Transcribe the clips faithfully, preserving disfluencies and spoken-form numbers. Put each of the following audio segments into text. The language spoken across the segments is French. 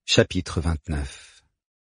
Chapitre vingt-neuf.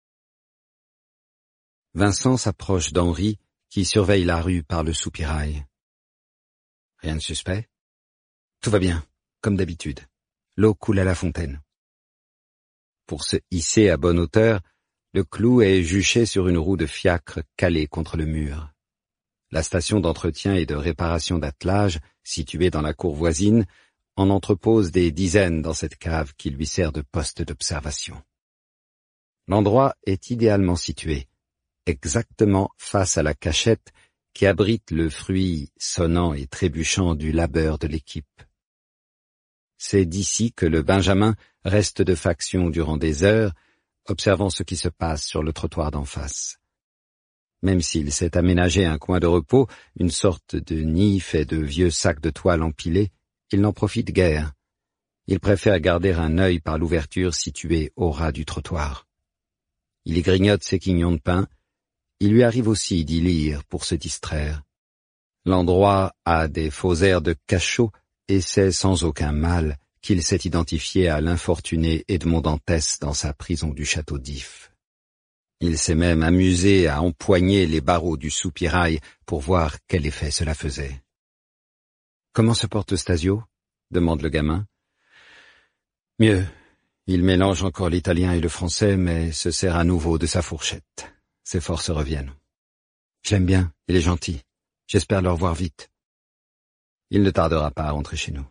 Vincent s'approche d'Henri, qui surveille la rue par le soupirail. Rien de suspect? Tout va bien, comme d'habitude. L'eau coule à la fontaine. Pour se hisser à bonne hauteur, le clou est juché sur une roue de fiacre calée contre le mur. La station d'entretien et de réparation d'attelage, située dans la cour voisine, en entrepose des dizaines dans cette cave qui lui sert de poste d'observation. L'endroit est idéalement situé, exactement face à la cachette qui abrite le fruit sonnant et trébuchant du labeur de l'équipe. C'est d'ici que le Benjamin reste de faction durant des heures, observant ce qui se passe sur le trottoir d'en face. Même s'il s'est aménagé un coin de repos, une sorte de nid fait de vieux sacs de toile empilés, il n'en profite guère. Il préfère garder un œil par l'ouverture située au ras du trottoir. Il y grignote ses quignons de pain. Il lui arrive aussi d'y lire pour se distraire. L'endroit a des faux airs de cachot et c'est sans aucun mal qu'il s'est identifié à l'infortuné Edmond Dantès dans sa prison du château d'If. Il s'est même amusé à empoigner les barreaux du soupirail pour voir quel effet cela faisait. « Comment se porte Stasio ?» demande le gamin. « Mieux. Il mélange encore l'italien et le français, mais se sert à nouveau de sa fourchette. Ses forces reviennent. Je l'aime bien, il est gentil. J'espère le revoir vite. Il ne tardera pas à rentrer chez nous. »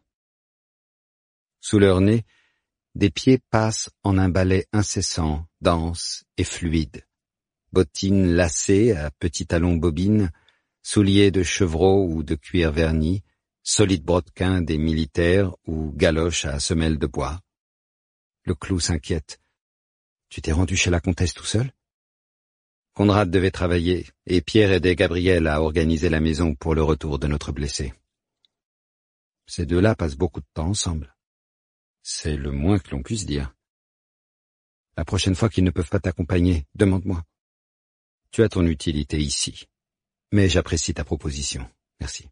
Sous leur nez, des pieds passent en un ballet incessant, dense et fluide. Bottines lacées à petits talons bobines, souliers de chevreau ou de cuir verni, solides brodequins des militaires ou galoches à semelles de bois. Le clou s'inquiète. « Tu t'es rendu chez la comtesse tout seul ?» Conrad devait travailler, et Pierre aidait Gabriel à organiser la maison pour le retour de notre blessé. Ces deux-là passent beaucoup de temps ensemble. C'est le moins que l'on puisse dire. La prochaine fois qu'ils ne peuvent pas t'accompagner, demande-moi. Tu as ton utilité ici, mais j'apprécie ta proposition. Merci.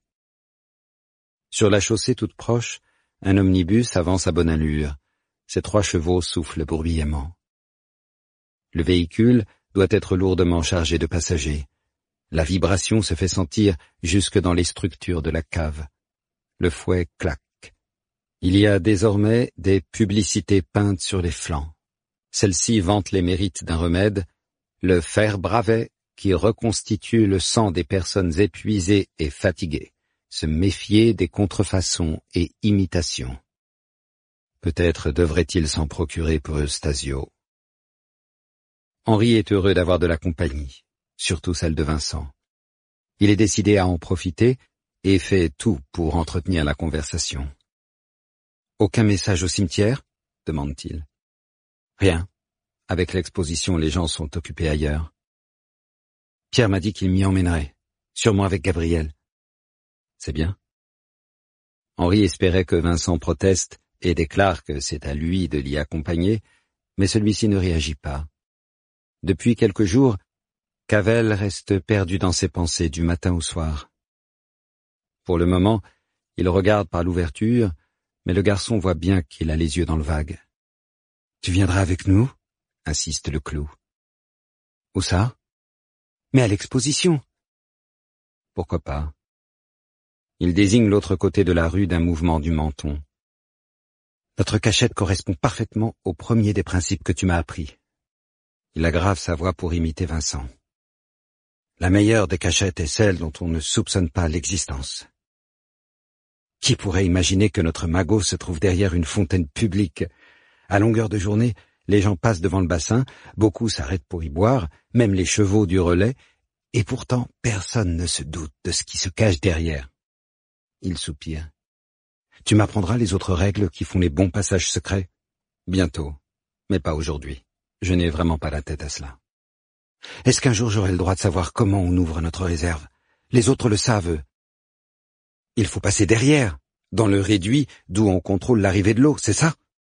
Sur la chaussée toute proche, un omnibus avance à bonne allure. Ses trois chevaux soufflent bruyamment. Le véhicule doit être lourdement chargé de passagers. La vibration se fait sentir jusque dans les structures de la cave. Le fouet claque. Il y a désormais des publicités peintes sur les flancs. Celles-ci vantent les mérites d'un remède, le fer Bravet qui reconstitue le sang des personnes épuisées et fatiguées, se méfier des contrefaçons et imitations. Peut-être devrait-il s'en procurer pour Eustasio. Henri est heureux d'avoir de la compagnie, surtout celle de Vincent. Il est décidé à en profiter et fait tout pour entretenir la conversation. « Aucun message au cimetière ?» demande-t-il. « Rien. Avec l'exposition, les gens sont occupés ailleurs. Pierre m'a dit qu'il m'y emmènerait, sûrement avec Gabriel. » C'est bien. Henri espérait que Vincent proteste et déclare que c'est à lui de l'y accompagner, mais celui-ci ne réagit pas. Depuis quelques jours, Cavelle reste perdu dans ses pensées du matin au soir. Pour le moment, il regarde par l'ouverture, mais le garçon voit bien qu'il a les yeux dans le vague. « Tu viendras avec nous ?» insiste le clou. « Où ça ?»« Mais à l'exposition. » « Pourquoi pas ?» Il désigne l'autre côté de la rue d'un mouvement du menton. « Notre cachette correspond parfaitement au premier des principes que tu m'as appris. » Il aggrave sa voix pour imiter Vincent. « La meilleure des cachettes est celle dont on ne soupçonne pas l'existence. Qui pourrait imaginer que notre magot se trouve derrière une fontaine publique? À longueur de journée, les gens passent devant le bassin, beaucoup s'arrêtent pour y boire, même les chevaux du relais, et pourtant personne ne se doute de ce qui se cache derrière. » Il soupire. « Tu m'apprendras les autres règles qui font les bons passages secrets? » Bientôt, mais pas aujourd'hui. Je n'ai vraiment pas la tête à cela. « Est-ce qu'un jour j'aurai le droit de savoir comment on ouvre notre réserve? Les autres le savent. Il faut passer derrière, dans le réduit d'où on contrôle l'arrivée de l'eau, c'est ça ?»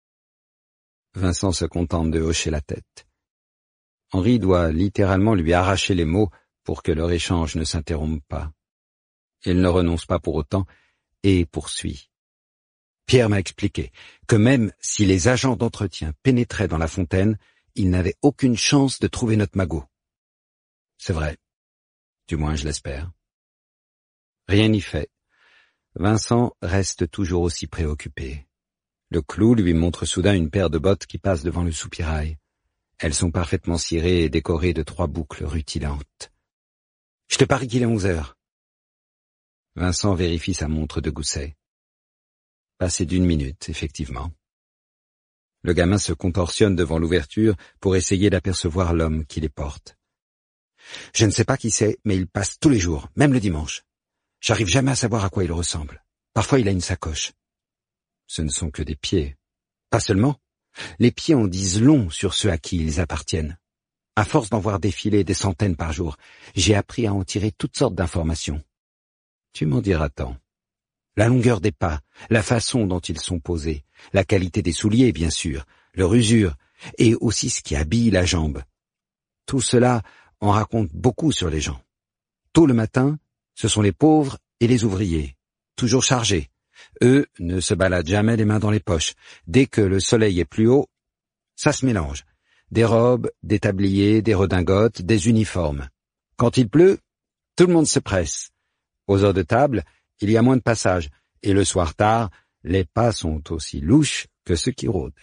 Vincent se contente de hocher la tête. Henri doit littéralement lui arracher les mots pour que leur échange ne s'interrompe pas. Il ne renonce pas pour autant et poursuit. Pierre m'a expliqué que même si les agents d'entretien pénétraient dans la fontaine, ils n'avaient aucune chance de trouver notre magot. C'est vrai. Du moins, je l'espère. Rien n'y fait. Vincent reste toujours aussi préoccupé. Le clou lui montre soudain une paire de bottes qui passe devant le soupirail. Elles sont parfaitement cirées et décorées de trois boucles rutilantes. « Je te parie qu'il est onze heures. » Vincent vérifie sa montre de gousset. Passé d'une minute, effectivement. Le gamin se contorsionne devant l'ouverture pour essayer d'apercevoir l'homme qui les porte. Je ne sais pas qui c'est, mais il passe tous les jours, même le dimanche. J'arrive jamais à savoir à quoi il ressemble. Parfois il a une sacoche. Ce ne sont que des pieds. Pas seulement. Les pieds en disent long sur ceux à qui ils appartiennent. À force d'en voir défiler des centaines par jour, j'ai appris à en tirer toutes sortes d'informations. Tu m'en diras tant. La longueur des pas, la façon dont ils sont posés, la qualité des souliers, bien sûr, leur usure, et aussi ce qui habille la jambe. Tout cela en raconte beaucoup sur les gens. Tôt le matin, ce sont les pauvres et les ouvriers, toujours chargés. Eux ne se baladent jamais les mains dans les poches. Dès que le soleil est plus haut, ça se mélange. Des robes, des tabliers, des redingotes, des uniformes. Quand il pleut, tout le monde se presse. Aux heures de table, il y a moins de passage, et le soir tard, les pas sont aussi louches que ceux qui rôdent.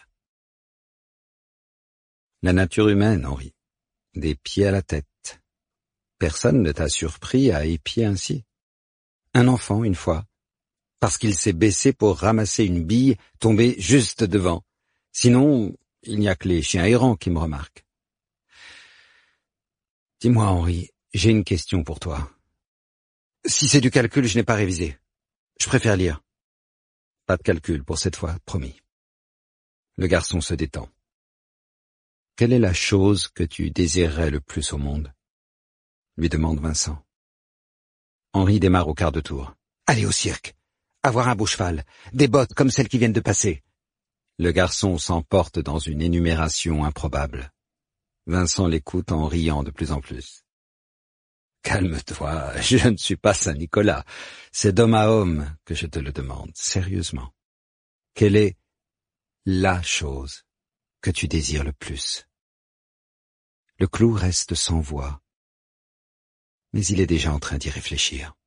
La nature humaine, Henri. Des pieds à la tête. Personne ne t'a surpris à épier ainsi. Un enfant, une fois, parce qu'il s'est baissé pour ramasser une bille tombée juste devant. Sinon, il n'y a que les chiens errants qui me remarquent. Dis-moi, Henri, j'ai une question pour toi. Si c'est du calcul, je n'ai pas révisé. Je préfère lire. Pas de calcul pour cette fois, promis. Le garçon se détend. Quelle est la chose que tu désirerais le plus au monde? Lui demande Vincent. Henri démarre au quart de tour. Aller au cirque. Avoir un beau cheval. Des bottes comme celles qui viennent de passer. Le garçon s'emporte dans une énumération improbable. Vincent l'écoute en riant de plus en plus. Calme-toi, je ne suis pas Saint-Nicolas. C'est d'homme à homme que je te le demande, sérieusement. Quelle est la chose que tu désires le plus? Le clou reste sans voix, mais il est déjà en train d'y réfléchir.